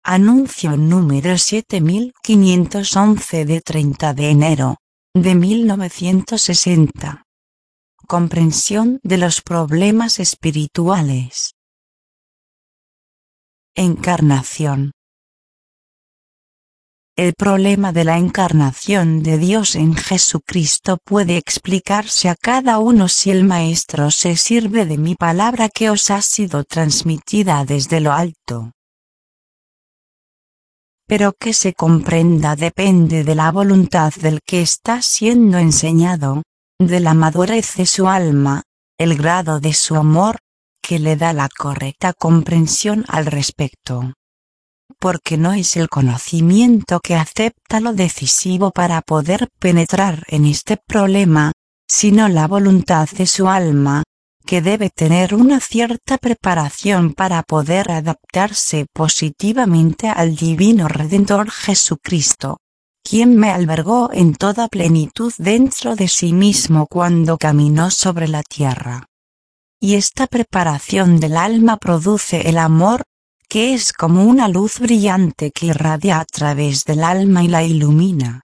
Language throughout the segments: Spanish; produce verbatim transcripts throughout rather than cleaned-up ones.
Anuncio número siete mil quinientos once de treinta de enero de mil novecientos sesenta. Comprensión de los problemas espirituales. Encarnación. El problema de la encarnación de Dios en Jesucristo puede explicarse a cada uno si el Maestro se sirve de mi palabra que os ha sido transmitida desde lo alto. Pero que se comprenda depende de la voluntad del que está siendo enseñado, de la madurez de su alma, el grado de su amor, que le da la correcta comprensión al respecto. Porque no es el conocimiento que acepta lo decisivo para poder penetrar en este problema, sino la voluntad de su alma, que debe tener una cierta preparación para poder adaptarse positivamente al Divino Redentor Jesucristo, quien me albergó en toda plenitud dentro de sí mismo cuando caminó sobre la tierra. Y esta preparación del alma produce el amor, que es como una luz brillante que irradia a través del alma y la ilumina.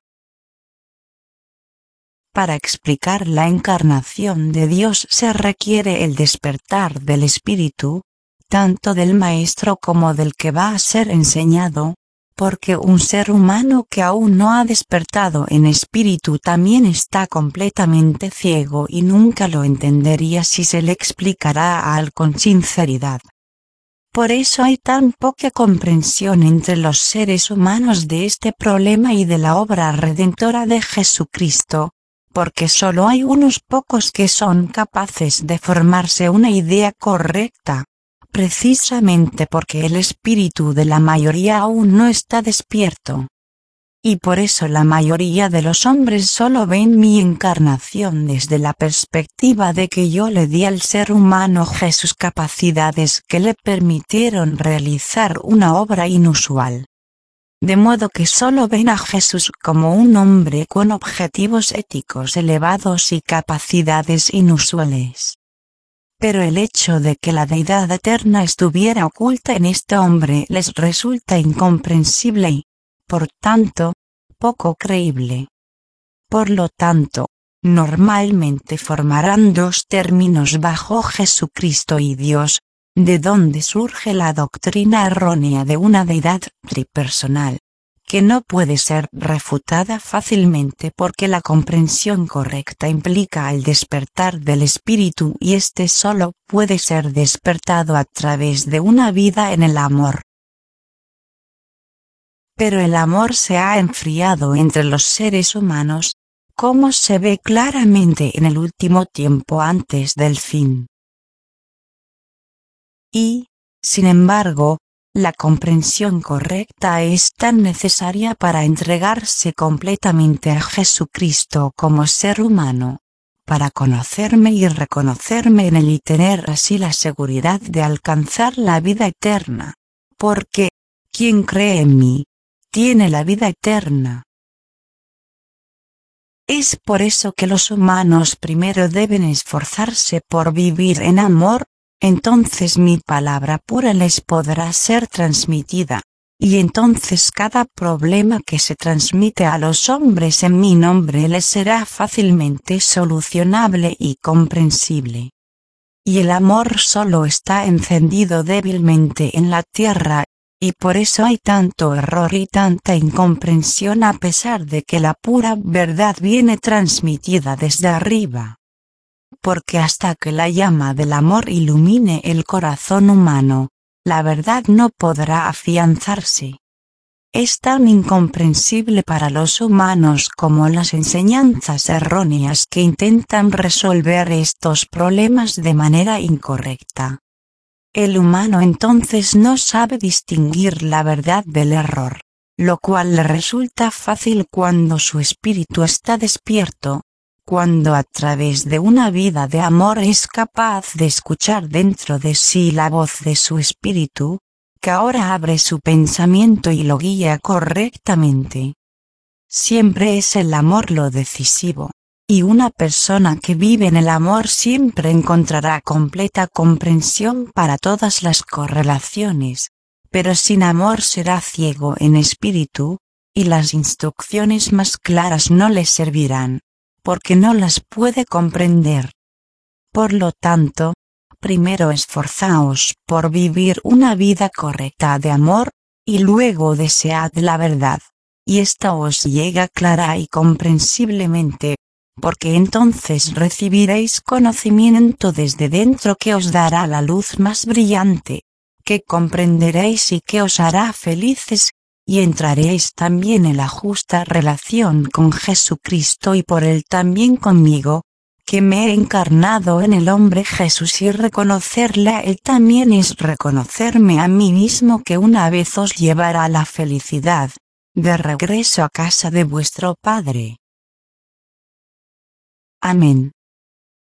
Para explicar la encarnación de Dios se requiere el despertar del espíritu, tanto del maestro como del que va a ser enseñado, porque un ser humano que aún no ha despertado en espíritu también está completamente ciego y nunca lo entendería si se le explicara a él con sinceridad. Por eso hay tan poca comprensión entre los seres humanos de este problema y de la obra redentora de Jesucristo, porque solo hay unos pocos que son capaces de formarse una idea correcta, precisamente porque el espíritu de la mayoría aún no está despierto. Y por eso la mayoría de los hombres solo ven mi encarnación desde la perspectiva de que yo le di al ser humano Jesús capacidades que le permitieron realizar una obra inusual. De modo que solo ven a Jesús como un hombre con objetivos éticos elevados y capacidades inusuales. Pero el hecho de que la deidad eterna estuviera oculta en este hombre les resulta incomprensible y, por tanto, poco creíble. Por lo tanto, normalmente formarán dos términos bajo Jesucristo y Dios, de donde surge la doctrina errónea de una deidad tripersonal, que no puede ser refutada fácilmente porque la comprensión correcta implica el despertar del espíritu y éste solo puede ser despertado a través de una vida en el amor. Pero el amor se ha enfriado entre los seres humanos, como se ve claramente en el último tiempo antes del fin. Y, sin embargo, la comprensión correcta es tan necesaria para entregarse completamente a Jesucristo como ser humano, para conocerme y reconocerme en él y tener así la seguridad de alcanzar la vida eterna, porque, quien cree en mí, tiene la vida eterna. Es por eso que los humanos primero deben esforzarse por vivir en amor, entonces mi palabra pura les podrá ser transmitida, y entonces cada problema que se transmite a los hombres en mi nombre les será fácilmente solucionable y comprensible. Y el amor solo está encendido débilmente en la tierra, y por eso hay tanto error y tanta incomprensión a pesar de que la pura verdad viene transmitida desde arriba. Porque hasta que la llama del amor ilumine el corazón humano, la verdad no podrá afianzarse. Es tan incomprensible para los humanos como las enseñanzas erróneas que intentan resolver estos problemas de manera incorrecta. El humano entonces no sabe distinguir la verdad del error, lo cual le resulta fácil cuando su espíritu está despierto, cuando a través de una vida de amor es capaz de escuchar dentro de sí la voz de su espíritu, que ahora abre su pensamiento y lo guía correctamente. Siempre es el amor lo decisivo, y una persona que vive en el amor siempre encontrará completa comprensión para todas las correlaciones, pero sin amor será ciego en espíritu, y las instrucciones más claras no le servirán, porque no las puede comprender. Por lo tanto, primero esforzaos por vivir una vida correcta de amor, y luego desead la verdad, y ésta os llega clara y comprensiblemente, porque entonces recibiréis conocimiento desde dentro que os dará la luz más brillante, que comprenderéis y que os hará felices, y entraréis también en la justa relación con Jesucristo y por él también conmigo, que me he encarnado en el hombre Jesús, y reconocerle a él también es reconocerme a mí mismo, que una vez os llevará a la felicidad, de regreso a casa de vuestro Padre. Amén.